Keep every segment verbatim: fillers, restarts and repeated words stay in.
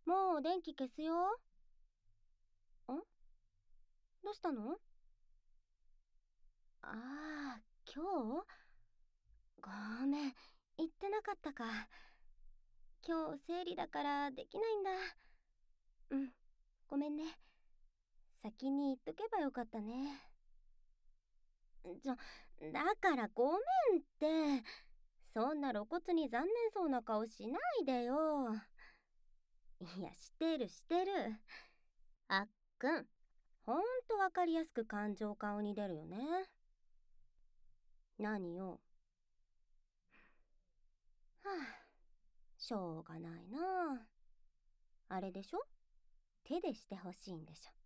もう電気消すよ。ん？どうしたの？ああ、今日？ごめん、言ってなかったか。今日生理だからできないんだ。うん、ごめんね。先に言っとけばよかったね。ちょ、だからごめんって。そんな露骨に残念そうな顔しないでよ。いや、してるしてる。あっくん、ほんとわかりやすく感情顔に出るよね。何よ。はあ、しょうがないな。あれでしょ？手でしてほしいんでしょ。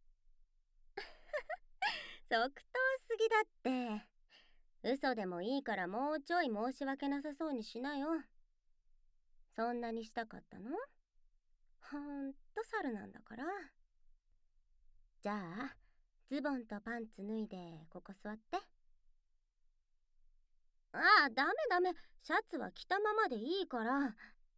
即答すぎだって。嘘でもいいからもうちょい申し訳なさそうにしなよ。そんなにしたかったの？ほんと猿なんだから。じゃあ、ズボンとパンツ脱いでここ座って。ああ、ダメダメ。シャツは着たままでいいから。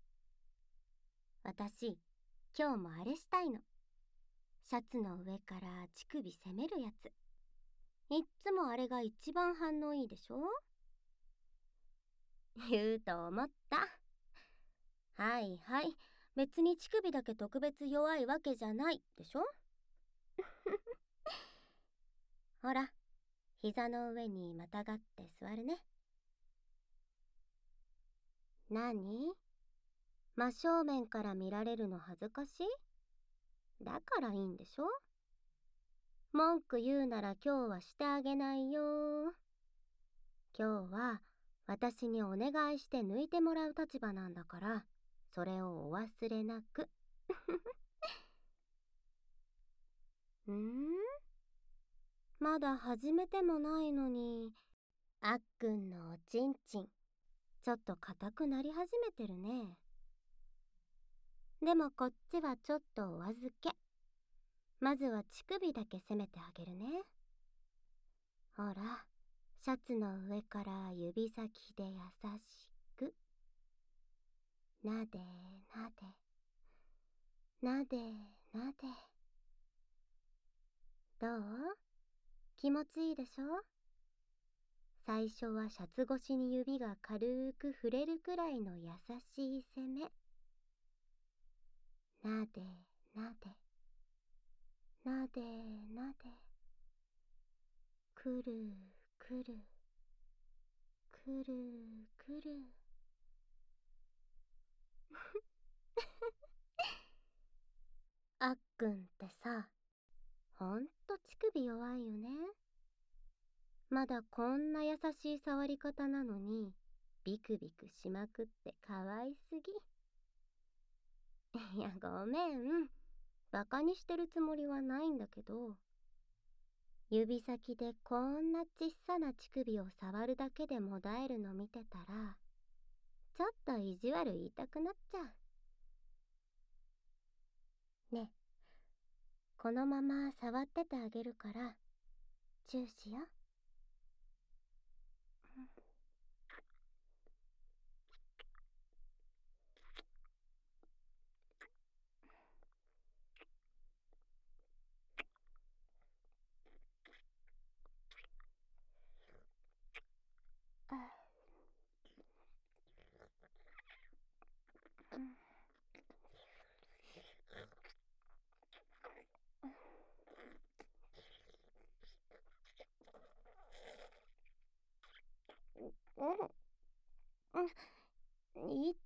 私、今日もあれしたいの。シャツの上から乳首攻めるやつ。いっつもあれが一番反応いいでしょ？言うと思った。はいはい。別に乳首だけ特別弱いわけじゃないでしょ？ほら、膝の上にまたがって座るね。何？真正面から見られるの恥ずかしい？だからいいんでしょ？文句言うなら今日はしてあげないよ。今日は私にお願いして抜いてもらう立場なんだから、それをお忘れなく。んー？まだ始めてもないのに、あっくんのおちんちん、ちょっと硬くなり始めてるね。でもこっちはちょっとお預け。まずは乳首だけ攻めてあげるね。ほら、シャツの上から指先で優しく。なでなで。なでなで。どう？気持ちいいでしょ？最初はシャツ越しに指が軽く触れるくらいの優しい攻め。なでなで。なでなで。くるくる。くるくる。あっくんってさ、ほんと乳首弱いよね。まだこんな優しい触り方なのに、ビクビクしまくってかわいすぎ。いや、ごめん。バカにしてるつもりはないんだけど、指先でこんなちっさな乳首を触るだけでもだえるの見てたら、ちょっと意地悪言いたくなっちゃう。ね、このまま触っててあげるから、チューしよ。うん、うん、いった。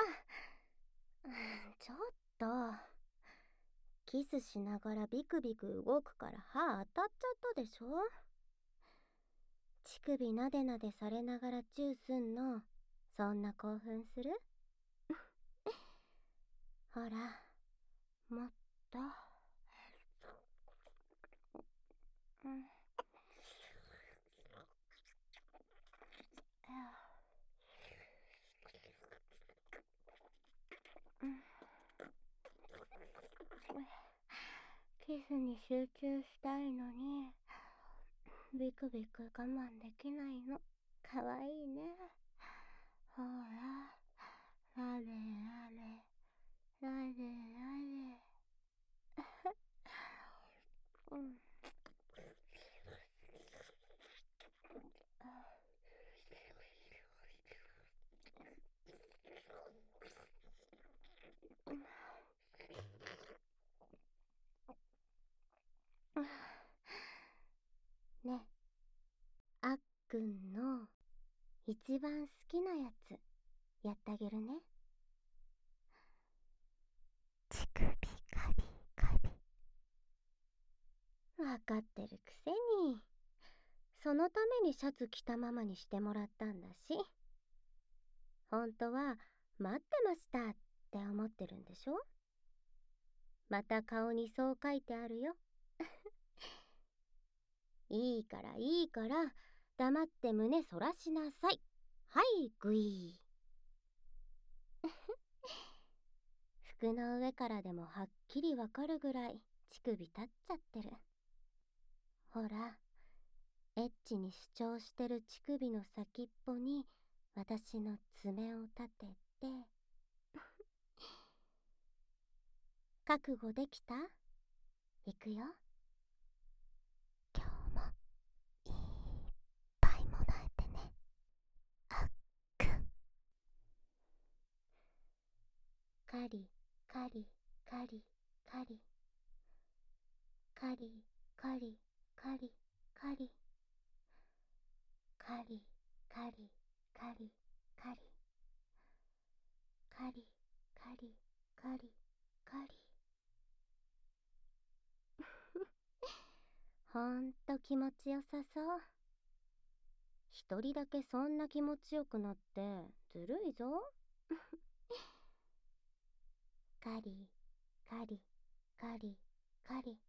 ちょっと。キスしながらビクビク動くから歯当たっちゃったでしょ？乳首なでなでされながらチューすんの、そんな興奮する？ほら、もっと。うん。キスに集中したいのに、ビクビク我慢できないの。かわいいね。ほら、なでなで、なでくんの一番好きなやつやってあげるね。乳首カリカリ。わかってるくせに。そのためにシャツ着たままにしてもらったんだし。本当は待ってましたって思ってるんでしょ。また顔にそう書いてあるよ。いいからいいから黙って胸そらしなさい。はいグイー。服の上からでもはっきりわかるぐらい乳首立っちゃってる。ほら、エッチに主張してる乳首の先っぽに私の爪を立てて。覚悟できた？いくよ。今日もいっぱいもらえてね、あっくん。カリカリカリカリカリカリカリカリカリカリカリカリカリカリカリカリ。ほんと気持ちよさそう。一人だけそんな気持ちよくなってずるいぞ。カリカリカリカリ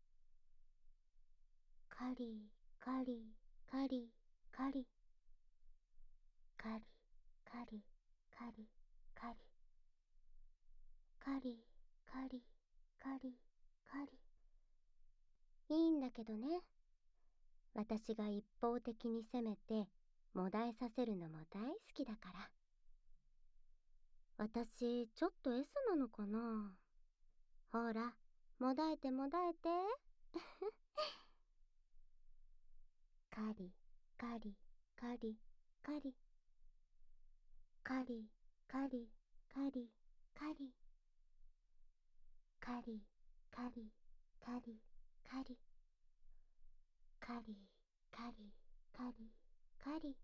カリカリカリカリカリカリカリカリカリカリカリカリ。いいんだけどね。私が一方的に攻めてもだえさせるのも大好きだから。私ちょっと S なのかな。ほら、もだえてもだえて。カリカリカリカリカリカリカリカリカリカリカリカリカリカリカリカリ。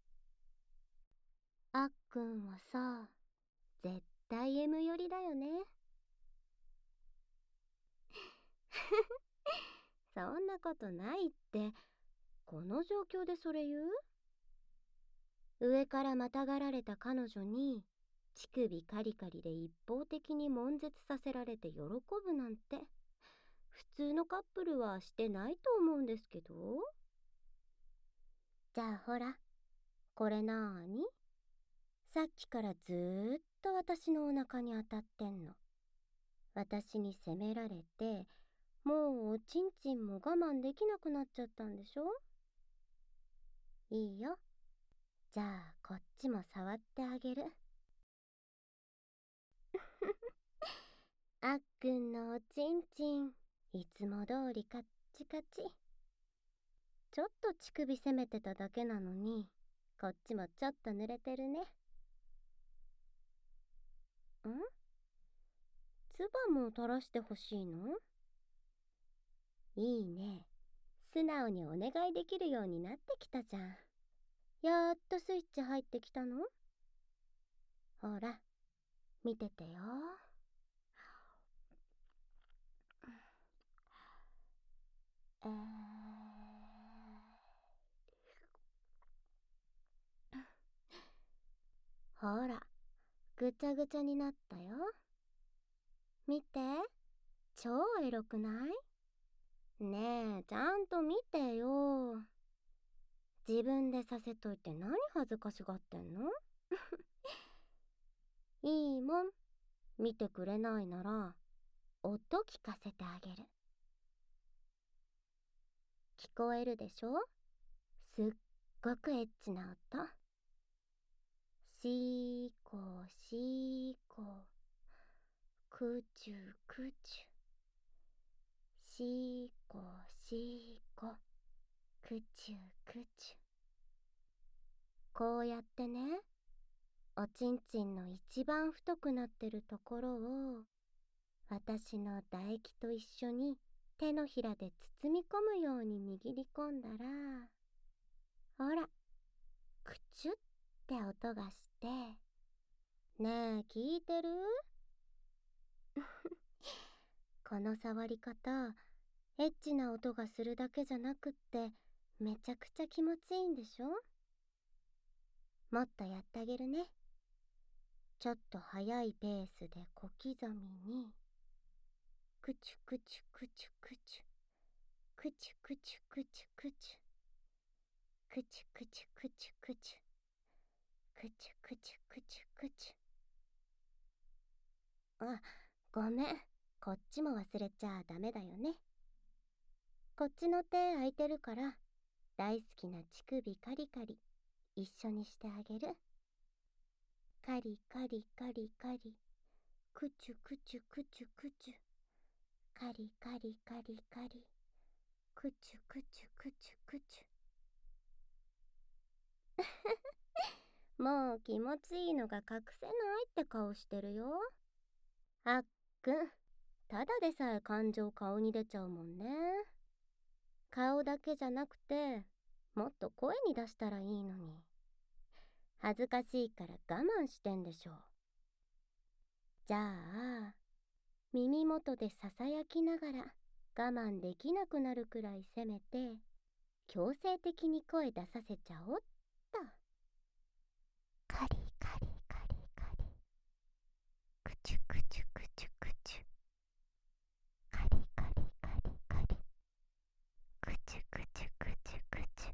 あっくんはさ、絶対 エム 寄りだよね。そんなことないって。この状況でそれ言う？上からまたがられた彼女に乳首カリカリで一方的に悶絶させられて喜ぶなんて普通のカップルはしてないと思うんですけど。じゃあほら、これなーに？さっきからずーっと私のお腹に当たってんの。私に責められて、もうおちんちんも我慢できなくなっちゃったんでしょ？いいよ。じゃあこっちも触ってあげる。あっくんのおちんちん、いつも通りカッチカチ。ちょっと乳首攻めてただけなのに、こっちもちょっと濡れてるね。ん？唾も垂らしてほしいの？いいね。素直にお願いできるようになってきたじゃん。やっとスイッチ入ってきたの？ほら、見ててよ。えー、ほら、ぐちゃぐちゃになったよ。見て、超エロくない？ねえ、ちゃんと見てよ。自分でさせといて何恥ずかしがってんの？いいもん。見てくれないなら、音聞かせてあげる。聞こえるでしょ？すっごくエッチな音。しーこしーこ。くちゅくちゅ。しーこしーこ。くちゅくちゅ。こうやってね、おちんちんの一番太くなってるところを私の唾液と一緒に手のひらで包み込むように握り込んだら、ほら、 クチュって音がして、ねえ聞いてる？この触り方、エッチな音がするだけじゃなくってめちゃくちゃ気持ちいいんでしょ？もっとやってあげるね。ちょっと速いペースで小刻みに、クチュクチュクチュクチュ、クチュクチュクチュクチュ、クチュクチュクチュクチュ、クチュクチュクチュクチュ。あ、ごめん、こっちも忘れちゃダメだよね。こっちの手空いてるから、大好きな乳首カリカリ一緒にしてあげる。カリカリカリカリ、クチュクチュクチュクチュ、カリカリカリカリ、クチュクチュクチュクチュ。もう気持ちいいのが隠せないって顔してるよ。あっくん、ただでさえ感情顔に出ちゃうもんね。顔だけじゃなくて、もっと声に出したらいいのに。恥ずかしいから我慢してんでしょ。じゃあ、耳元でささやきながら我慢できなくなるくらいせめて、強制的に声出させちゃおっと。カリカリカリカリ、クチュクチュクチュクチュ、カリカリカリカリ、クチュクチュクチュクチュ。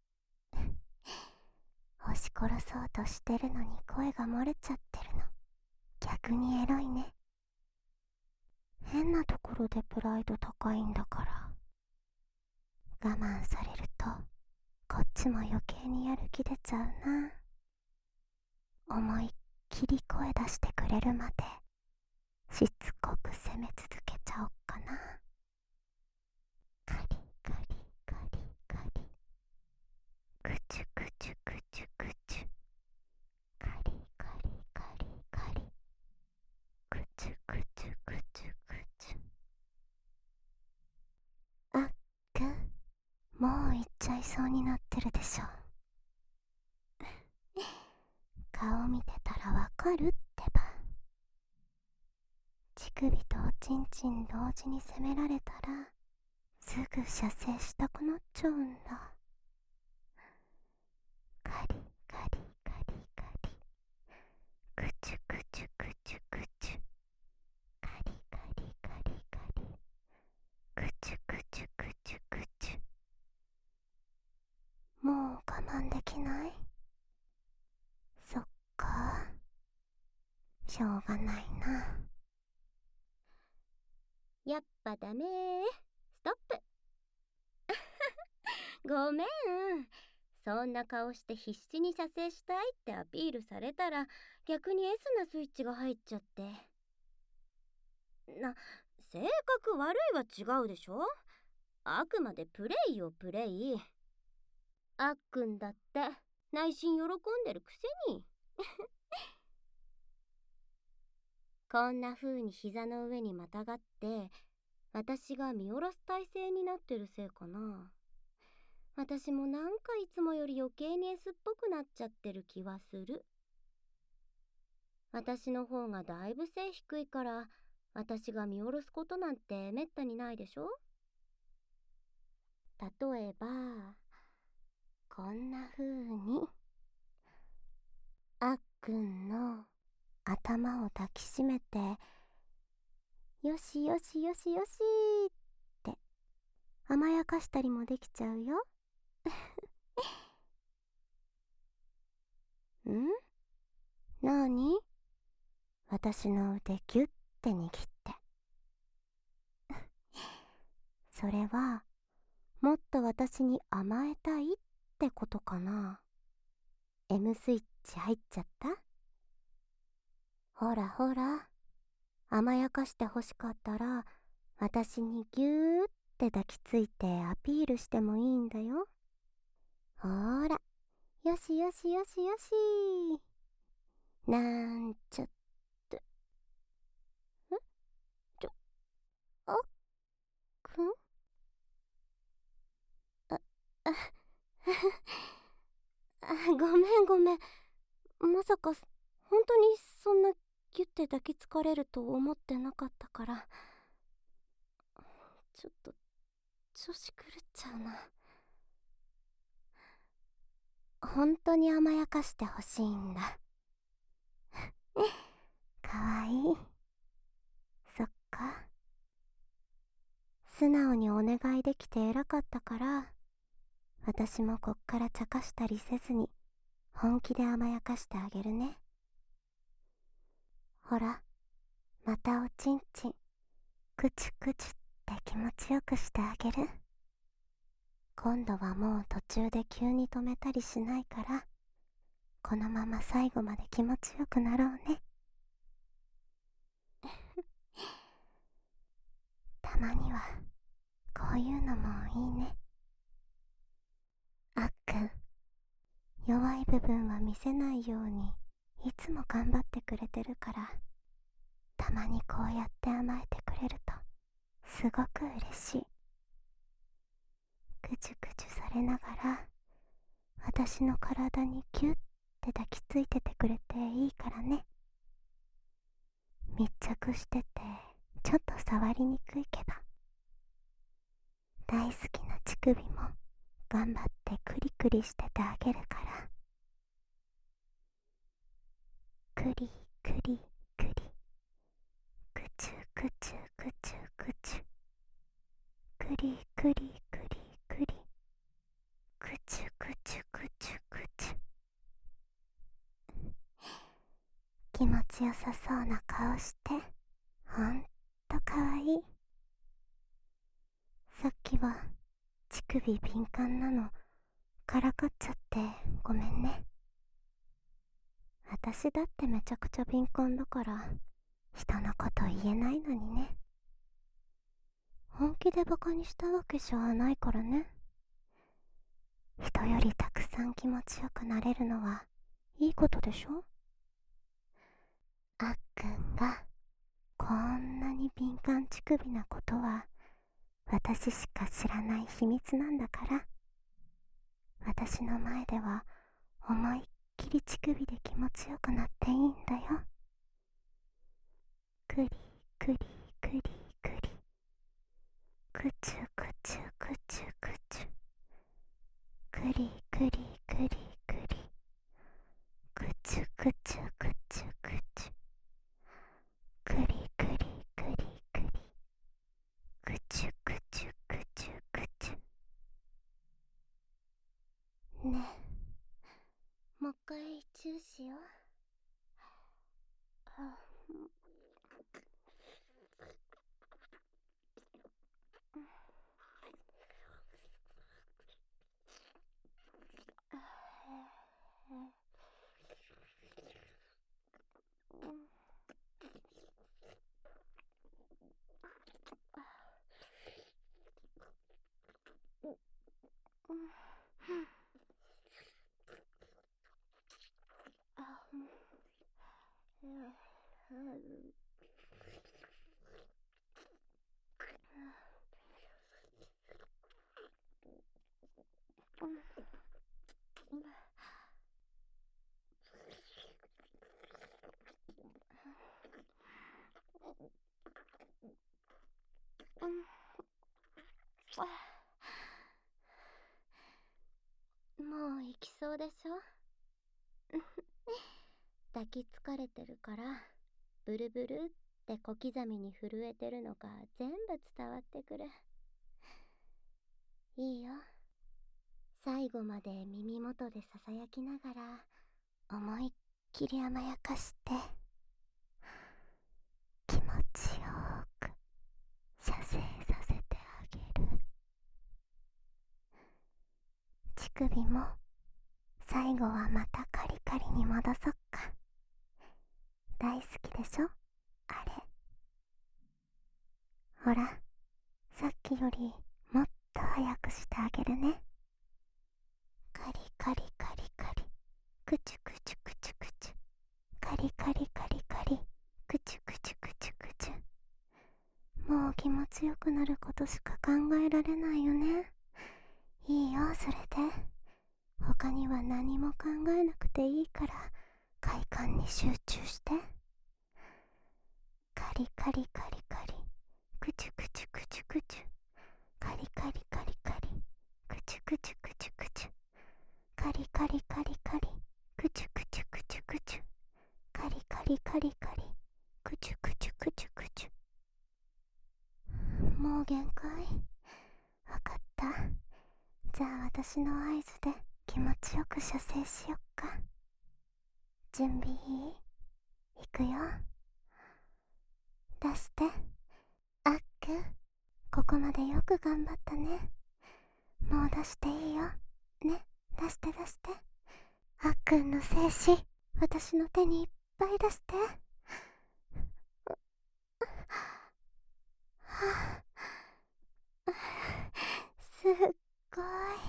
押し殺そうとしてるのに声が漏れちゃってるの、逆にエロいね。変なところでプライド高いんだから。我慢されるとこっちも余計にやる気出ちゃうな。思いっきり声出してくれるまでしつこく攻め続けちゃおっかな。カリカリカリカリ、クチュクチュクチュクチュ、カリカリカリカリ、クチュクチュクチュクチュ。あっくん、もう行っちゃいそうになってるでしょ。顔見てたらわかるってば。乳首とおちんちん同時に攻められたらすぐ射精したくなっちゃうんだ。カリカリカリカリ、クチュクチュクチュクチュ、カリカリカリカリ、クチュクチュクチュクチュ。もう我慢できない？そっか、しょうがないな。やっぱダメー。ストップ。ごめん。そんな顔して必死に射精したいってアピールされたら逆に S なスイッチが入っちゃって。な、性格悪いは違うでしょ。あくまでプレイよプレイ。あっくんだって内心喜んでるくせに。こんな風に膝の上にまたがって私が見下ろす体勢になってるせいかな。私もなんかいつもより余計に S っぽくなっちゃってる気はする。私の方がだいぶ背低いから私が見下ろすことなんてめったにないでしょ。例えばこんな風にあっくんの頭を抱きしめてよしよしよしよしって甘やかしたりもできちゃうよ。ん？なに？私の腕ギュッて握って。それはもっと私に甘えたいってことかな。 M スイッチ入っちゃった？ほらほら、甘やかしてほしかったら私にギューって抱きついてアピールしてもいいんだよ。ほーら、よしよしよしよし。なんちゃって。ん？ちょ、あっくん？あ、あ、 ごめんごめん。まさか本当にそんなギュッて抱きつかれると思ってなかったから、ちょっと調子狂っちゃうな。本当に甘やかしてほしいんだ。かわいい。そっか。素直にお願いできて偉かったから、私もこっから茶化したりせずに本気で甘やかしてあげるね。ほら、またおちんちんクチュクチュって気持ちよくしてあげる。今度はもう途中で急に止めたりしないから、このまま最後まで気持ちよくなろうね。たまにはこういうのもいいね。あっくん、弱い部分は見せないようにいつも頑張ってくれてるから、たまにこうやって甘えてくれるとすごく嬉しい。ぐちゅぐちゅされながら私の体にキュッて抱きついててくれていいからね。密着しててちょっと触りにくいけど、大好きな乳首も頑張ってクリクリしててあげるから。クリクリクリ、クチュクチュクチュクチュ、クリクリクリクリ、クチュクチュクチュクチュ。気持ちよさそうな顔してほんとかわいい。さっきは乳首敏感なのからかっちゃってごめんね。私だってめちゃくちゃ敏感だから人のこと言えないのにね。本気でバカにしたわけじゃないからね。人よりたくさん気持ちよくなれるのはいいことでしょ。あっくんがこんなに敏感乳首なことは私しか知らない秘密なんだから、私の前では思いっきり乳首で気持ちよくなっていいんだよ。クリクリクリクリ、クチュクチュクチュクチュ、クリクリクリクリ、クチュクチュクチュクチュ、クリクリクリクリ、クチュクチュクチュクチュ。ねえ、もう一回チューしよう。あ、もう行きそうでしょ。抱きつかれてるからブルブルって小刻みに震えてるのが全部伝わってくる。いいよ、最後まで耳元でささやきながら思いっきり甘やかして気持ちよく射精させてあげる。乳首も最後はまたカリカリに戻そっか。大好きでしょあれ。ほら、さっきよりもっと早くしてあげるね。カリカリカリカリ、クチュクチュクチュクチュ、カリカリカリカリ、クチュクチュクチュクチュ。もう気持ちよくなることしか考えられないよね。いいよ、それで他には何も考えなくていいから快感に集中して。カリカリカリカリ、クチュクチュクチュクチュ、カリカリカリカリ、クチュクチュクチュクチュ、カリカリカリカリ、クチュクチュクチュクチュ、カリカリカリカリ、クチュクチュクチュクチュ。もう限界。わかった。じゃあ私の合図で気持ちよく射精しよっか。準備いい？いくよ。出して。あっくん、ここまでよく頑張ったね。もう出していいよ。ね、出して出して。あっくんの精子、私の手にいっぱい出して。はあ、すっごい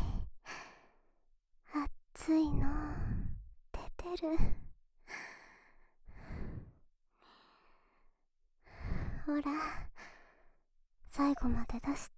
熱いの出てる。ほら、最後まで出して。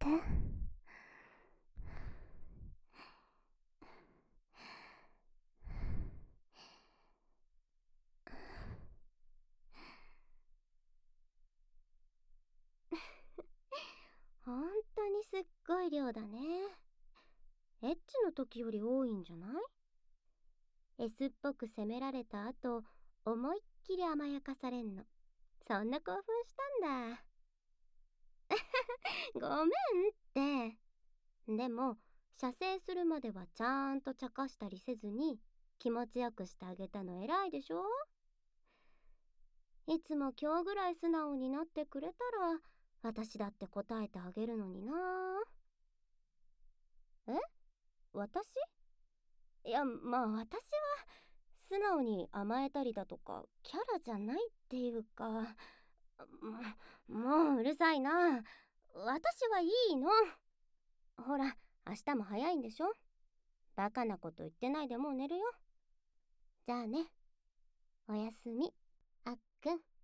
ほんとにすっごい量だね。エッチの時より多いんじゃない？ S っぽく責められた後、思いっきり甘やかされんの。そんな興奮したんだ。ごめんって。でも、射精するまではちゃんと茶化したりせずに気持ちよくしてあげたの偉いでしょ？いつも今日ぐらい素直になってくれたら私だって答えてあげるのにな。え？私？いや、まあ私は素直に甘えたりだとかキャラじゃないっていうか、ももううるさいな。私はいいの。ほら、明日も早いんでしょ？バカなこと言ってないでもう寝るよ。じゃあね、おやすみ、あっくん。